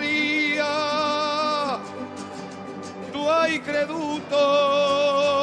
Maria, tu hai creduto.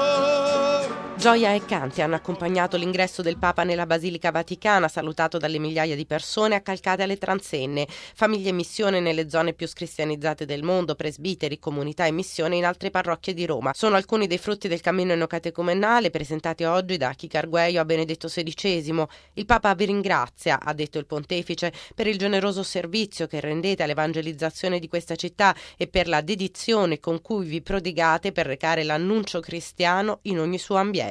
Gioia e canti hanno accompagnato l'ingresso del Papa nella Basilica Vaticana, salutato dalle migliaia di persone accalcate alle transenne. Famiglie e missione nelle zone più scristianizzate del mondo, presbiteri, comunità e missione in altre parrocchie di Roma. Sono alcuni dei frutti del cammino enocatecumenale presentati oggi da Chico Arguello a Benedetto XVI. Il Papa vi ringrazia, ha detto il pontefice, per il generoso servizio che rendete all'evangelizzazione di questa città e per la dedizione con cui vi prodigate per recare l'annuncio cristiano in ogni suo ambiente.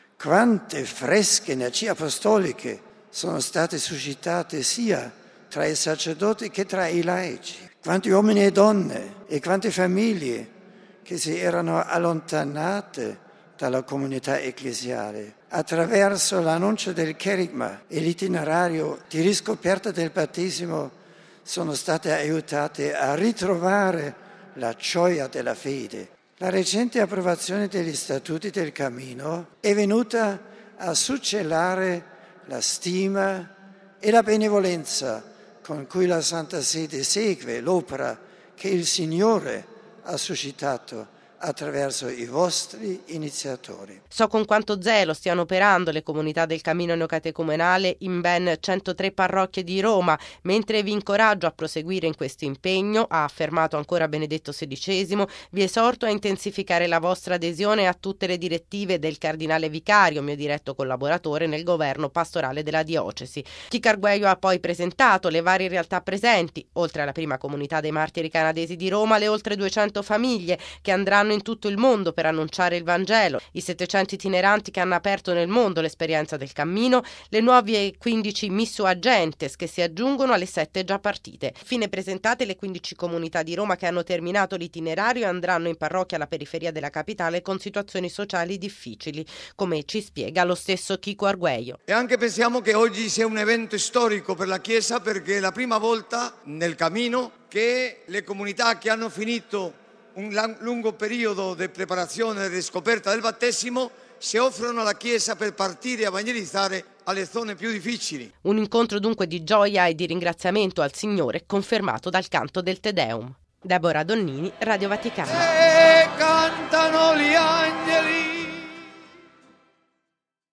Quante fresche energie apostoliche sono state suscitate sia tra i sacerdoti che tra i laici. Quanti uomini e donne e quante famiglie che si erano allontanate dalla comunità ecclesiale attraverso l'annuncio del Kerygma e l'itinerario di riscoperta del battesimo sono state aiutate a ritrovare la gioia della fede. La recente approvazione degli Statuti del Cammino è venuta a succellare la stima e la benevolenza con cui la Santa Sede segue l'opera che il Signore ha suscitato attraverso i vostri iniziatori. So con quanto zelo stiano operando le comunità del cammino neocatecumenale in ben 103 parrocchie di Roma, mentre vi incoraggio a proseguire in questo impegno, ha affermato ancora Benedetto XVI, vi esorto a intensificare la vostra adesione a tutte le direttive del cardinale vicario, mio diretto collaboratore nel governo pastorale della diocesi. Chico Arguello ha poi presentato le varie realtà presenti, oltre alla prima comunità dei martiri canadesi di Roma, le oltre 200 famiglie che andranno in tutto il mondo per annunciare il Vangelo, i 700 itineranti che hanno aperto nel mondo l'esperienza del cammino, le nuove 15 Missio Agentes che si aggiungono alle 7 già partite. Infine presentate le 15 comunità di Roma che hanno terminato l'itinerario e andranno in parrocchia alla periferia della capitale con situazioni sociali difficili, come ci spiega lo stesso Chico Arguello. E anche pensiamo che oggi sia un evento storico per la Chiesa, perché è la prima volta nel cammino che le comunità che hanno finito un lungo periodo di preparazione e riscoperta del battesimo si offrono alla Chiesa per partire a evangelizzare alle zone più difficili. Un incontro dunque di gioia e di ringraziamento al Signore, confermato dal canto del Te Deum. Deborah Donnini, Radio Vaticana. E cantano gli angeli.